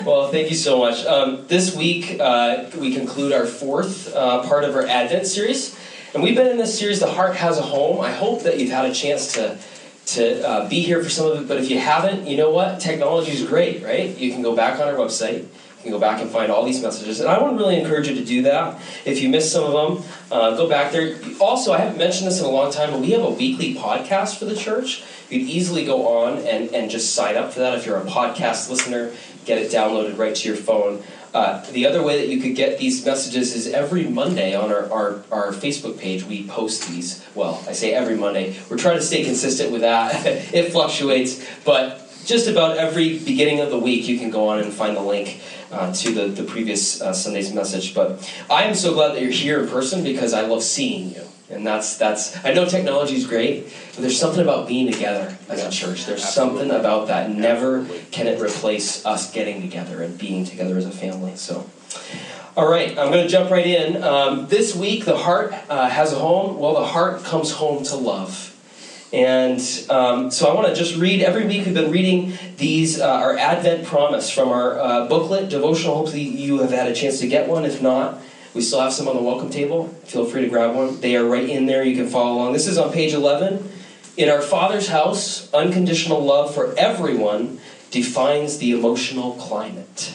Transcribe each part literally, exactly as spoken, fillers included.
Well, thank you so much. Um, this week, uh, we conclude our fourth uh, part of our Advent series. And we've been in this series, The Heart Has a Home. I hope that you've had a chance to, to uh, be here for some of it. But if you haven't, you know what? Technology is great, right? You can go back on our website. You can go back and find all these messages. And I would really encourage you to do that. If you missed some of them, uh, go back there. Also, I haven't mentioned this in a long time, but we have a weekly podcast for the church. You could easily go on and, and just sign up for that if you're a podcast listener. Get it downloaded right to your phone. Uh, the other way that you could get these messages is every Monday on our, our, our Facebook page, we post these. Well, I say every Monday. We're trying to stay consistent with that. It fluctuates, but just about every beginning of the week, you can go on and find the link uh, to the, the previous uh, Sunday's message. But I am so glad that you're here in person because I love seeing you. And that's, that's I know technology is great, but there's something about being together as a church. There's Absolutely. something about that. Never Absolutely. can it replace us getting together and being together as a family. So, all right, I'm going to jump right in. Um, this week, the heart uh, has a home. Well, the heart comes home to love. And um, so I want to just read, every week we've been reading these, uh, our Advent promise from our uh, booklet, devotional. Hopefully you have had a chance to get one. If not, we still have some on the welcome table. Feel free to grab one. They are right in there. You can follow along. This is on page eleven. In our Father's house, unconditional love for everyone defines the emotional climate.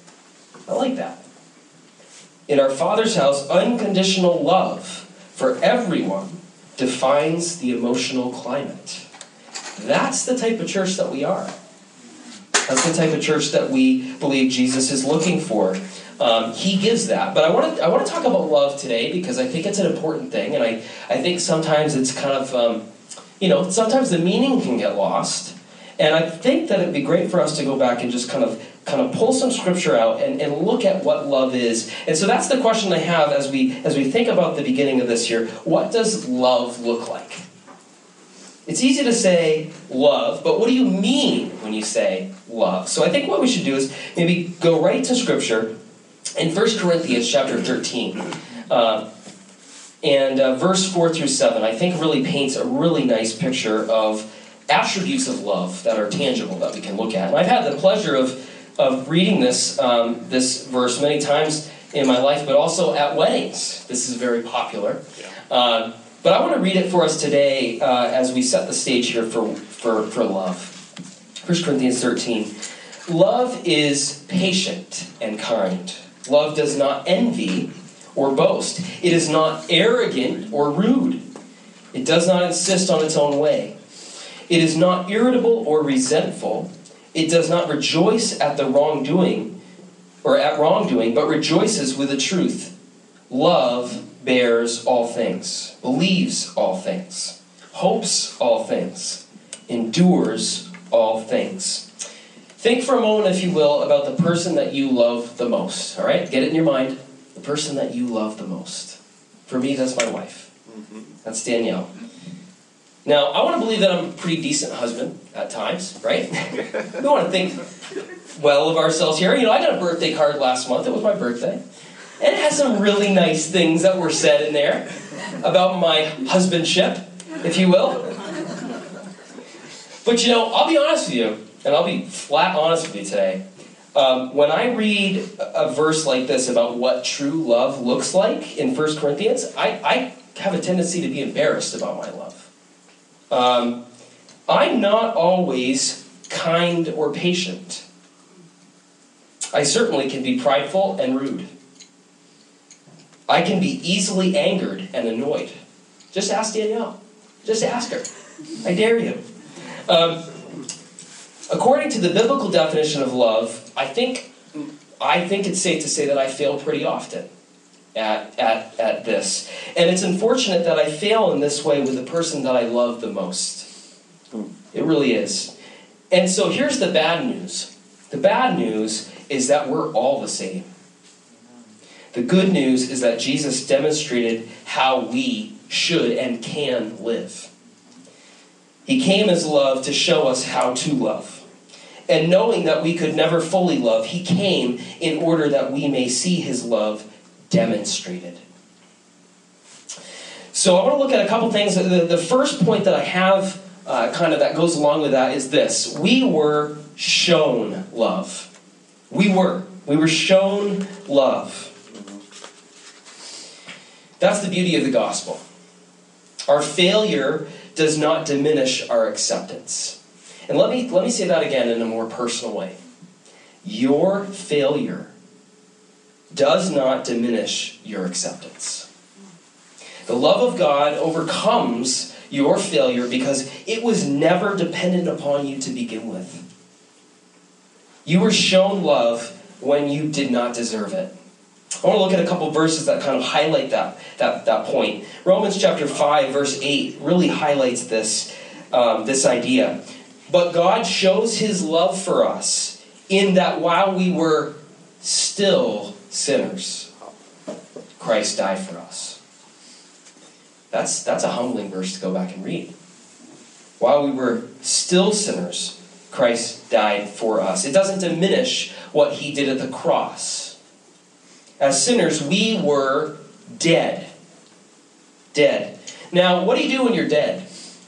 I like that. In our Father's house, unconditional love for everyone defines the emotional climate. That's the type of church that we are. That's the type of church that we believe Jesus is looking for. Um, he gives that. But I want to I want to talk about love today because I think it's an important thing. And I, I think sometimes it's kind of, um, you know, sometimes the meaning can get lost. And I think that it'd be great for us to go back and just kind of kind of pull some scripture out and, and look at what love is. And so that's the question I have as we as we think about the beginning of this year. What does love look like? It's easy to say love, but what do you mean when you say love? So I think what we should do is maybe go right to scripture in First Corinthians chapter thirteen. Uh, and uh, verse four through seven, I think really paints a really nice picture of attributes of love that are tangible that we can look at. And I've had the pleasure of of reading this um, this verse many times in my life, but also at weddings. This is very popular. Yeah. Uh, but I want to read it for us today uh, as we set the stage here for, for, for love. First Corinthians thirteen. Love is patient and kind. Love does not envy or boast. It is not arrogant or rude. It does not insist on its own way. It is not irritable or resentful. It does not rejoice at the wrongdoing, or at wrongdoing, but rejoices with the truth. Love bears all things, believes all things, hopes all things, endures all things. Think for a moment, if you will, about the person that you love the most. All right? Get it in your mind. The person that you love the most. For me, that's my wife. Mm-hmm. That's Danielle. Now, I want to believe that I'm a pretty decent husband at times, right? We want to think well of ourselves here. You know, I got a birthday card last month. It was my birthday. And it has some really nice things that were said in there about my husbandship, if you will. But, you know, I'll be honest with you, and I'll be flat honest with you today. Um, when I read a verse like this about what true love looks like in First Corinthians, I, I have a tendency to be embarrassed about my love. Um, I'm not always kind or patient. I certainly can be prideful and rude. I can be easily angered and annoyed. Just ask Danielle. Just ask her. I dare you. Um, according to the biblical definition of love, I think I think it's safe to say that I fail pretty often at, at, at this. And it's unfortunate that I fail in this way with the person that I love the most. It really is. And so here's the bad news. The bad news is that we're all the same. The good news is that Jesus demonstrated how we should and can live. He came as love to show us how to love. And knowing that we could never fully love, he came in order that we may see his love demonstrated. So I want to look at a couple things. The, the first point that I have uh, kind of that goes along with that is this. We were shown love. We were. We were shown love. That's the beauty of the gospel. Our failure does not diminish our acceptance. And let me, let me say that again in a more personal way. Your failure does not diminish your acceptance. The love of God overcomes your failure because it was never dependent upon you to begin with. You were shown love when you did not deserve it. I want to look at a couple verses that kind of highlight that, that, that point. Romans chapter five, verse eight really highlights this, um, this idea. But God shows his love for us in that while we were still sinners, Christ died for us. That's, that's a humbling verse to go back and read. While we were still sinners, Christ died for us. It doesn't diminish what he did at the cross. As sinners, we were dead. Dead. Now, what do you do when you're dead?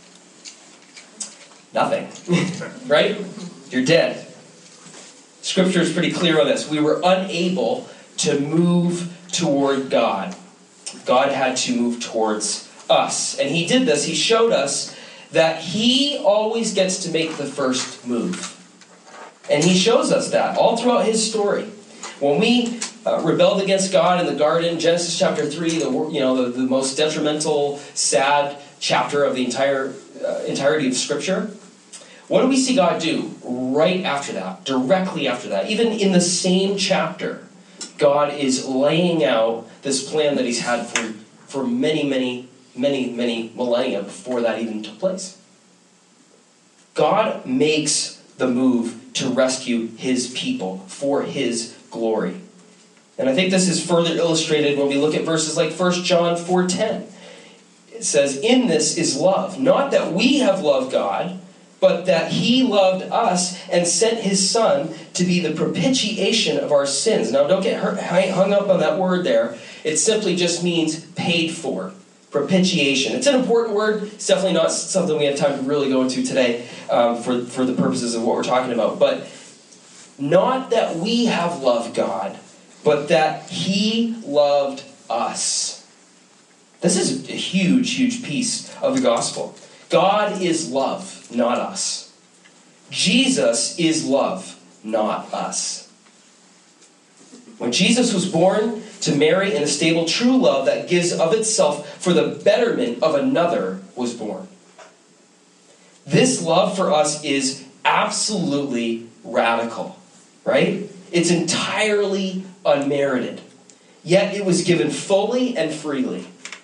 Nothing. Right? You're dead. Scripture is pretty clear on this. We were unable to move toward God. God had to move towards us. And he did this. He showed us that he always gets to make the first move. And he shows us that all throughout his story. When we uh, rebelled against God in the garden, Genesis chapter three, the you know the, the most detrimental, sad chapter of the entire uh, entirety of Scripture, what do we see God do right after that, directly after that? Even in the same chapter, God is laying out this plan that he's had for, for many, many, many, many millennia before that even took place. God makes the move to rescue his people for his glory. And I think this is further illustrated when we look at verses like First John four ten. It says, "In this is love, not that we have loved God, but that he loved us and sent his Son to be the propitiation of our sins." Now, don't get hung up on that word there. It simply just means paid for. Propitiation. It's an important word. It's definitely not something we have time to really go into today um, for, for the purposes of what we're talking about. But not that we have loved God, but that he loved us. This is a huge, huge piece of the gospel. God is love, not us. Jesus is love, not us. When Jesus was born to Mary in a stable, true love that gives of itself for the betterment of another was born. This love for us is absolutely radical, right? It's entirely unmerited. Yet it was given fully and freely.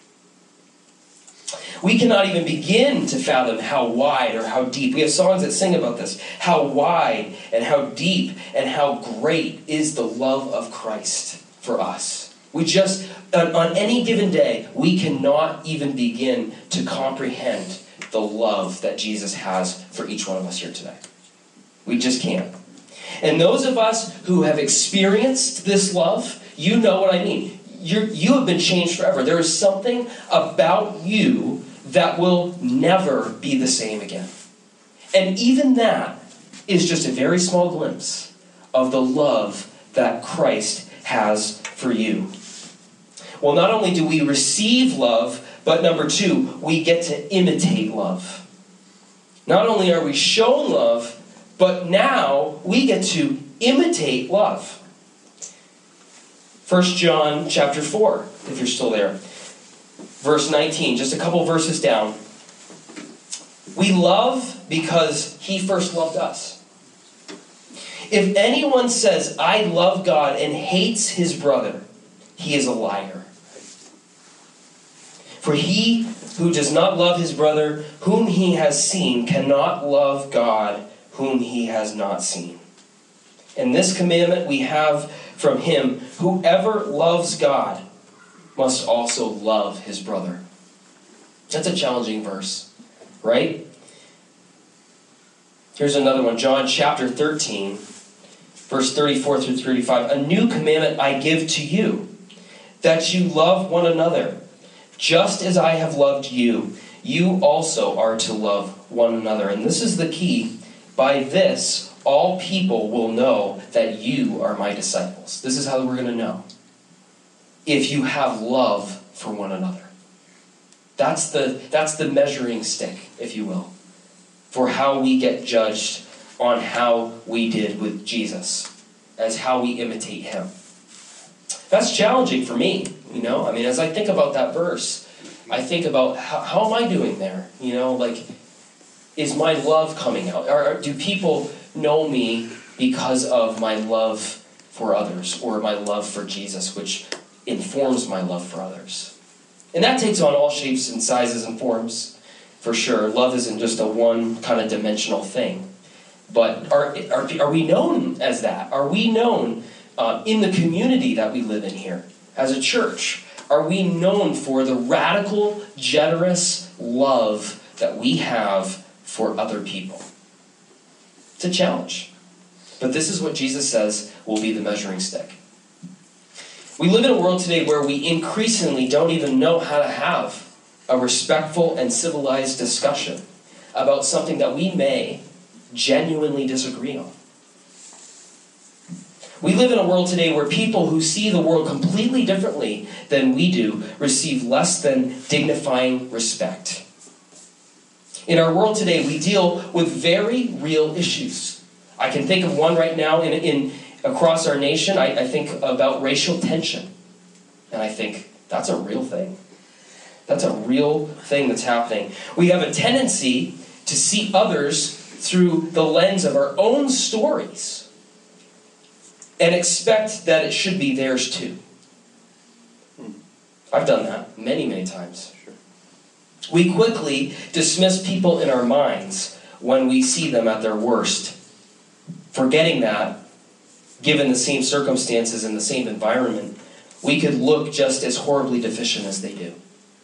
We cannot even begin to fathom how wide or how deep. We have songs that sing about this. How wide and how deep and how great is the love of Christ for us. We just, on, on any given day, we cannot even begin to comprehend the love that Jesus has for each one of us here today. We just can't. And those of us who have experienced this love, you know what I mean. You're, you have been changed forever. There is something about you that will never be the same again. And even that is just a very small glimpse of the love that Christ has for you. Well, not only do we receive love, but number two, we get to imitate love. Not only are we shown love, but now we get to imitate love. First John chapter four, if you're still there. Verse nineteen, just a couple verses down. We love because he first loved us. If anyone says, "I love God," and hates his brother, he is a liar. For he who does not love his brother whom he has seen cannot love God whom he has not seen. And this commandment we have from him: whoever loves God must also love his brother. That's a challenging verse, right? Here's another one. John chapter thirteen, verse thirty-four through thirty-five. "A new commandment I give to you, that you love one another. Just as I have loved you, you also are to love one another." And this is the key. "By this, all people will know that you are my disciples. This is how we're going to know. If you have love for one another. That's the, that's the measuring stick, if you will, for how we get judged on how we did with Jesus, as how we imitate him. That's challenging for me, you know? I mean, as I think about that verse, I think about how, how am I doing there? You know, like, is my love coming out? Or, or do people know me because of my love for others or my love for Jesus, which informs my love for others? And that takes on all shapes and sizes and forms, for sure. Love isn't just a one kind of dimensional thing. But are, are, are we known as that? Are we known uh, in the community that we live in here as a church? Are we known for the radical, generous love that we have for other people? It's a challenge. But this is what Jesus says will be the measuring stick. We live in a world today where we increasingly don't even know how to have a respectful and civilized discussion about something that we may genuinely disagree on. We live in a world today where people who see the world completely differently than we do receive less than dignifying respect. In our world today, we deal with very real issues. I can think of one right now in, in across our nation. I, I think about racial tension. And I think, that's a real thing. That's a real thing that's happening. We have a tendency to see others through the lens of our own stories and expect that it should be theirs too. I've done that many, many times. We quickly dismiss people in our minds when we see them at their worst, forgetting that, given the same circumstances and the same environment, we could look just as horribly deficient as they do.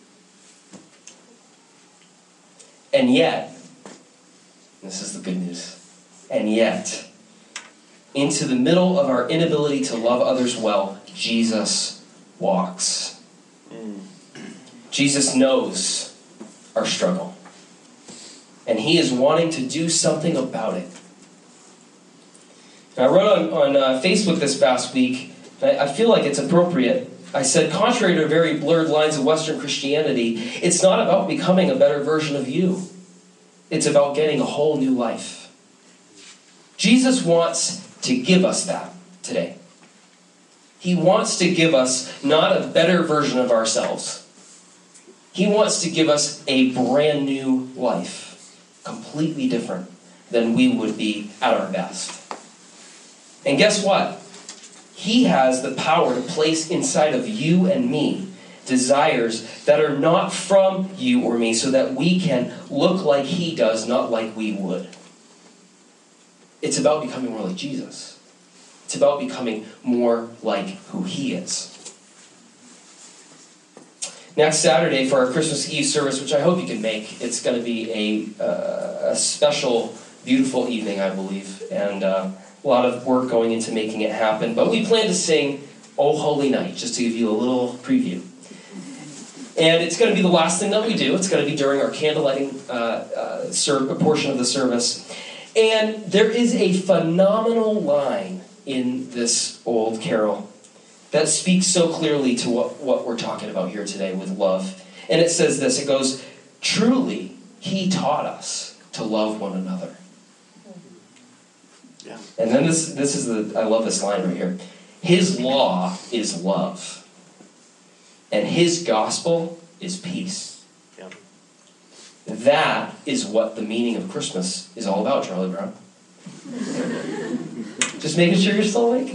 And yet, this is the good news, and yet, into the middle of our inability to love others well, Jesus walks. Mm. Jesus knows our struggle. And he is wanting to do something about it. And I wrote on, on uh, Facebook this past week, and I, I feel like it's appropriate. I said, contrary to very blurred lines of Western Christianity, it's not about becoming a better version of you. It's about getting a whole new life. Jesus wants to give us that today. He wants to give us not a better version of ourselves. He wants to give us a brand new life, completely different than we would be at our best. And guess what? He has the power to place inside of you and me desires that are not from you or me so that we can look like he does, not like we would. It's about becoming more like Jesus. It's about becoming more like who he is. Next Saturday for our Christmas Eve service, which I hope you can make, it's going to be a, uh, a special, beautiful evening, I believe, and uh, a lot of work going into making it happen. But we plan to sing "O Holy Night," just to give you a little preview. And it's going to be the last thing that we do. It's going to be during our candlelighting uh, uh, serve, portion of the service. And there is a phenomenal line in this old carol that speaks so clearly to what, what we're talking about here today with love. And it says this, it goes, "Truly, he taught us to love one another." Yeah. And then this, this is the, I love this line right here. "His law is love, and his gospel is peace." Yeah. That is what the meaning of Christmas is all about, Charlie Brown. Just making sure you're still awake.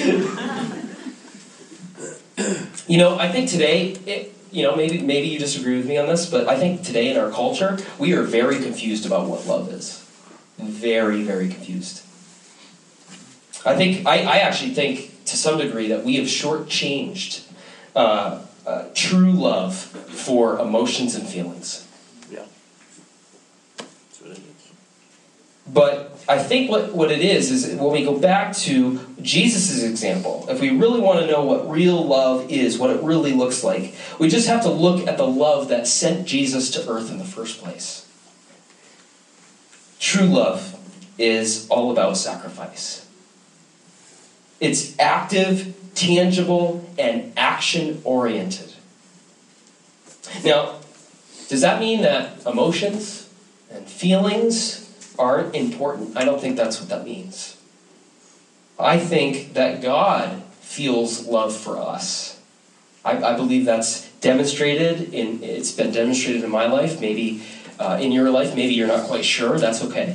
You know, I think today, it, you know, maybe maybe you disagree with me on this, but I think today in our culture, we are very confused about what love is. Very, very confused. I think, I, I actually think, to some degree, that we have shortchanged uh, uh, true love for emotions and feelings. Yeah. That's what it is. But I think what, what it is, is when we go back to Jesus' example, if we really want to know what real love is, what it really looks like, we just have to look at the love that sent Jesus to earth in the first place. True love is all about sacrifice. It's active, tangible, and action-oriented. Now, does that mean that emotions and feelings aren't important? I don't think that's what that means. I think that God feels love for us. I, I believe that's demonstrated in, it's been demonstrated in my life, maybe uh, in your life, maybe you're not quite sure, that's okay.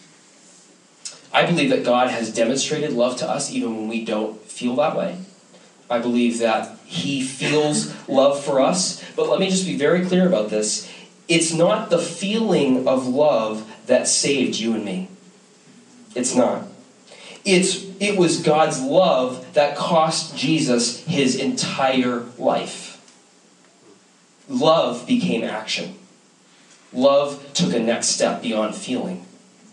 I believe that God has demonstrated love to us even when we don't feel that way. I believe that he feels love for us, but let me just be very clear about this. It's not the feeling of love that saved you and me. It's not. It's, it was God's love that cost Jesus his entire life. Love became action. Love took a next step beyond feeling,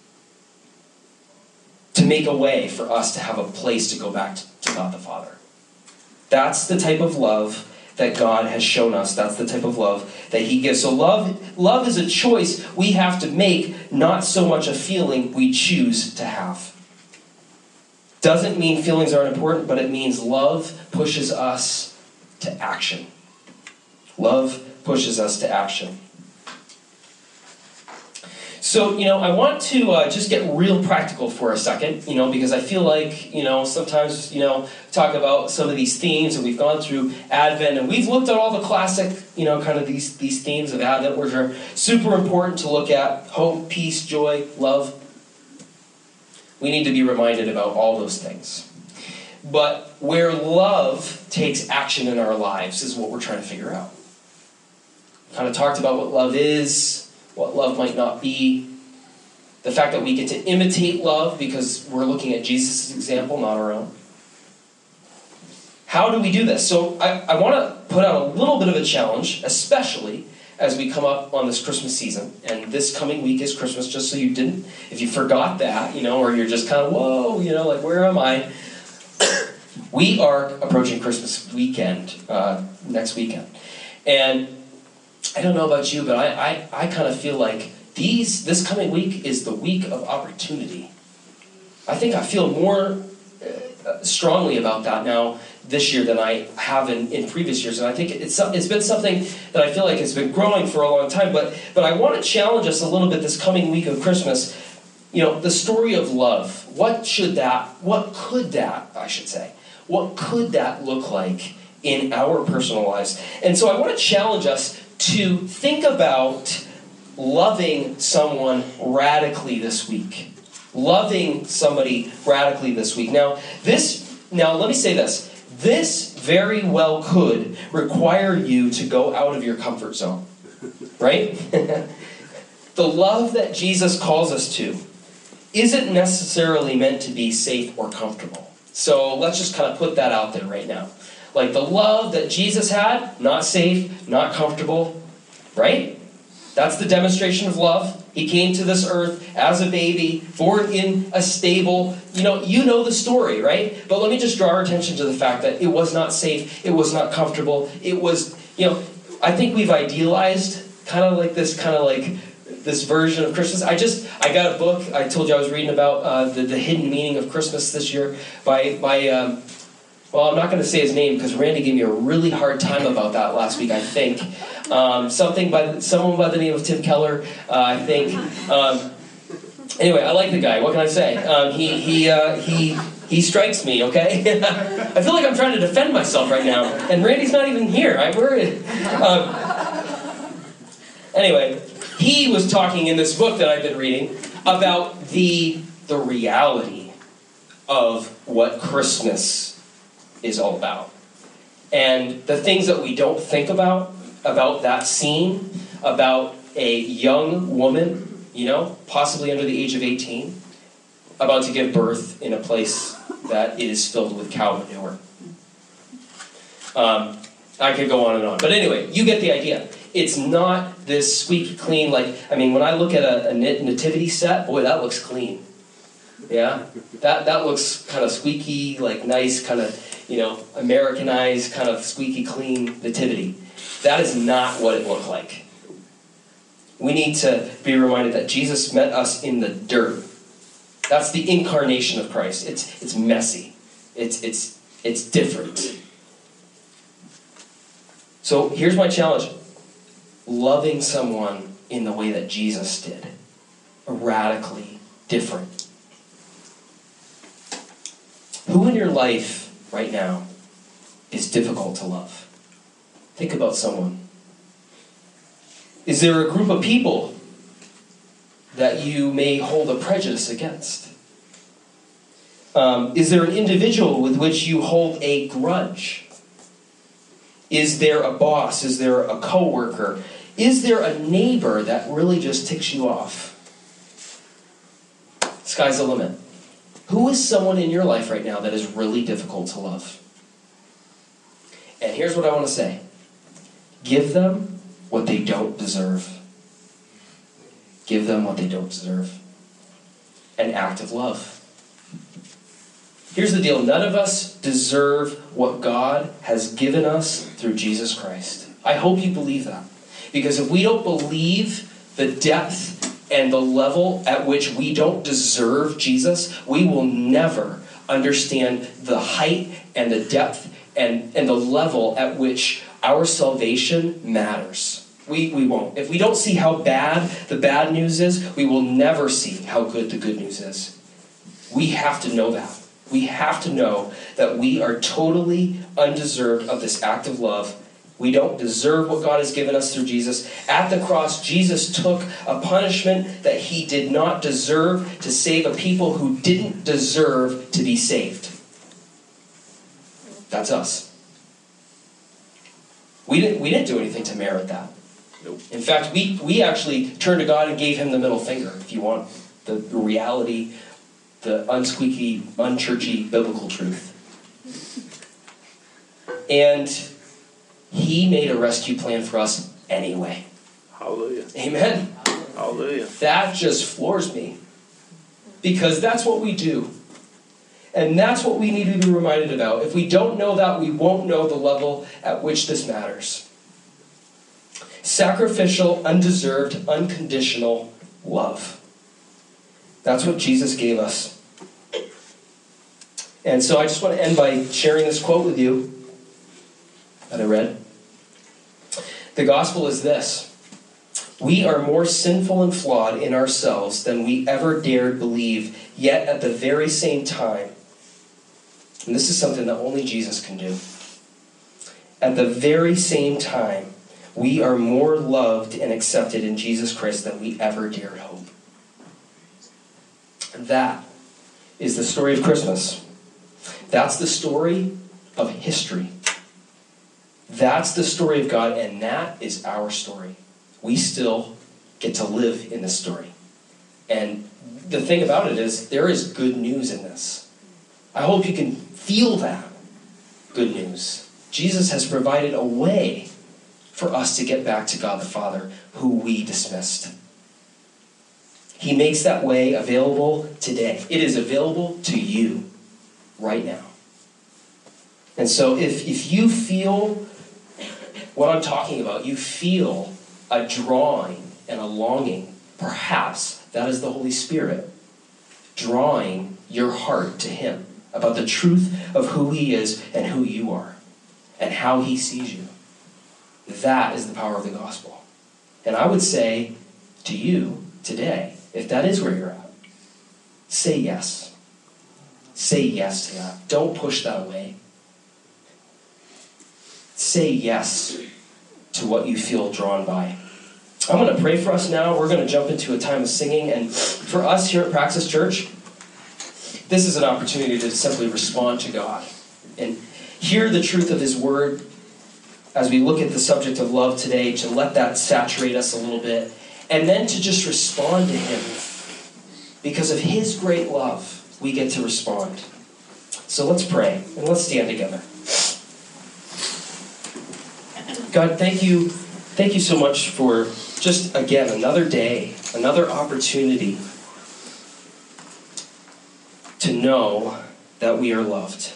to make a way for us to have a place to go back to God the Father. That's the type of love that God has shown us. That's the type of love that he gives. So love, love is a choice we have to make, not so much a feeling we choose to have. Doesn't mean feelings aren't important, but it means love pushes us to action. Love pushes us to action. So, you know, I want to uh, just get real practical for a second, you know, because I feel like, you know, sometimes, you know, talk about some of these themes, and we've gone through Advent, and we've looked at all the classic, you know, kind of these, these themes of Advent, which are super important to look at: hope, peace, joy, love. We need to be reminded about all those things. But where love takes action in our lives is what we're trying to figure out. Kind of talked about what love is, what love might not be, the fact that we get to imitate love because we're looking at Jesus' example, not our own. How do we do this? So I, I want to put out a little bit of a challenge, especially as we come up on this Christmas season. And this coming week is Christmas, just so you didn't, if you forgot that, you know, or you're just kind of, whoa, you know, like, where am I? We are approaching Christmas weekend, uh, next weekend. And I don't know about you, but I, I, I kind of feel like these this coming week is the week of opportunity. I think I feel more uh, strongly about that now this year than I have in, in previous years. And I think it's it's been something that I feel like has been growing for a long time. But but I want to challenge us a little bit this coming week of Christmas. You know, the story of love. What should that, what could that, I should say, what could that look like in our personal lives? And so I want to challenge us to think about loving someone radically this week. Loving somebody radically this week. Now, this, now let me say this. This very well could require you to go out of your comfort zone. Right? The love that Jesus calls us to isn't necessarily meant to be safe or comfortable. So let's just kind of put that out there right now. Like the love that Jesus had, not safe, not comfortable, right? That's the demonstration of love. He came to this earth as a baby, born in a stable. You know, you know the story, right? But let me just draw our attention to the fact that it was not safe, it was not comfortable, it was, you know, I think we've idealized kind of like this, kind of like this version of Christmas. I just, I got a book, I told you I was reading about uh, the, the hidden meaning of Christmas this year by, by um, well, I'm not going to say his name because Randy gave me a really hard time about that last week, I think. Um, something by, someone by the name of Tim Keller, uh, I think. Um, anyway, I like the guy, what can I say? Um, he, he, uh, he, he strikes me, okay? I feel like I'm trying to defend myself right now, and Randy's not even here. I worry. Um, anyway, he was talking in this book that I've been reading about the, the reality of what Christmas is all about. And the things that we don't think about, about that scene, about a young woman, you know, possibly under the age of eighteen, about to give birth in a place that is filled with cow manure. Um, I could go on and on. But anyway, you get the idea. It's not this squeaky clean, like, I mean, when I look at a, a nativity set, boy, that looks clean. Yeah? That that looks kind of squeaky, like nice, kind of, you know, Americanized, kind of squeaky clean nativity. That is not what it looked like. We need to be reminded that Jesus met us in the dirt. That's the incarnation of Christ. It's it's messy. It's it's it's different. So here's my challenge. Loving someone in the way that Jesus did. Radically different. Who in your life right now is difficult to love? Think about someone. Is there a group of people that you may hold a prejudice against? Um, is there an individual with which you hold a grudge? Is there a boss? Is there a coworker? Is there a neighbor that really just ticks you off? Sky's the limit. Who is someone in your life right now that is really difficult to love? And here's what I want to say. Give them what they don't deserve. Give them what they don't deserve. An act of love. Here's the deal. None of us deserve what God has given us through Jesus Christ. I hope you believe that. Because if we don't believe the depth and the level at which we don't deserve Jesus, we will never understand the height and the depth and, and the level at which our salvation matters. We, we won't. If we don't see how bad the bad news is, we will never see how good the good news is. We have to know that. We have to know that we are totally undeserved of this act of love. We don't deserve what God has given us through Jesus. At the cross, Jesus took a punishment that he did not deserve to save a people who didn't deserve to be saved. That's us. We didn't, we didn't do anything to merit that. Nope. In fact, we, we actually turned to God and gave him the middle finger, if you want. The, the reality, the unsqueaky, unchurchy, biblical truth. And he made a rescue plan for us anyway. Hallelujah. Amen. Hallelujah. That just floors me. Because that's what we do. And that's what we need to be reminded about. If we don't know that, we won't know the level at which this matters. Sacrificial, undeserved, unconditional love. That's what Jesus gave us. And so I just want to end by sharing this quote with you that I read. The gospel is this. We are more sinful and flawed in ourselves than we ever dared believe, yet at the very same time, and this is something that only Jesus can do, at the very same time, we are more loved and accepted in Jesus Christ than we ever dared hope. That is the story of Christmas. That's the story of history. That's the story of God, and that is our story. We still get to live in this story. And the thing about it is, there is good news in this. I hope you can feel that good news. Jesus has provided a way for us to get back to God the Father, who we dismissed. He makes that way available today. It is available to you right now. And so if, if you feel what I'm talking about, you feel a drawing and a longing, perhaps that is the Holy Spirit drawing your heart to him about the truth of who he is and who you are and how he sees you. That is the power of the gospel. And I would say to you today, if that is where you're at, say yes. Say yes to that. Don't push that away. Say yes to what you feel drawn by. I'm going to pray for us now. We're going to jump into a time of singing. And for us here at Praxis Church, this is an opportunity to simply respond to God and hear the truth of his word as we look at the subject of love today, to let that saturate us a little bit, and then to just respond to him. Because of his great love, we get to respond. So let's pray, and let's stand together. God, thank you, thank you so much for just, again, another day, another opportunity to know that we are loved.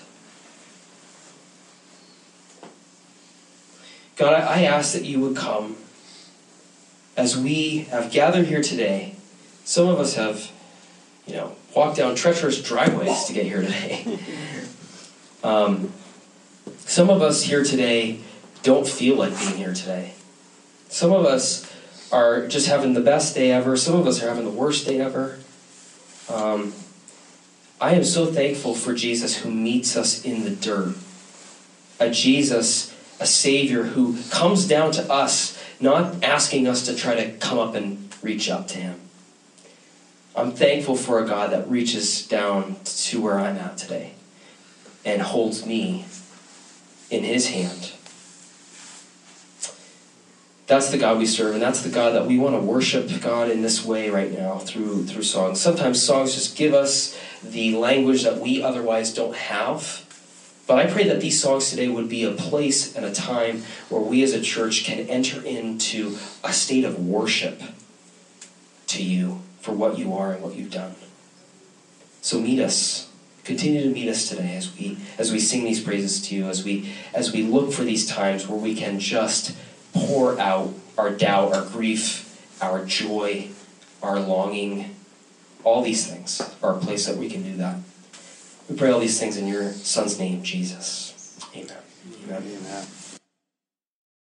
God, I ask that you would come as we have gathered here today. Some of us have, you know, walked down treacherous driveways to get here today. um, some of us here today don't feel like being here today. Some of us are just having the best day ever. Some of us are having the worst day ever. Um, I am so thankful for Jesus who meets us in the dirt. A Jesus, a Savior who comes down to us, not asking us to try to come up and reach up to him. I'm thankful for a God that reaches down to where I'm at today and holds me in his hand. That's the God we serve, and that's the God that we want to worship God in this way right now through through songs. Sometimes songs just give us the language that we otherwise don't have. But I pray that these songs today would be a place and a time where we as a church can enter into a state of worship to you for what you are and what you've done. So meet us. Continue to meet us today as we as we sing these praises to you, as we as we look for these times where we can just pour out our doubt, our grief, our joy, our longing. All these things are a place that we can do that. We pray all these things in your Son's name, Jesus. Amen. Amen. Amen.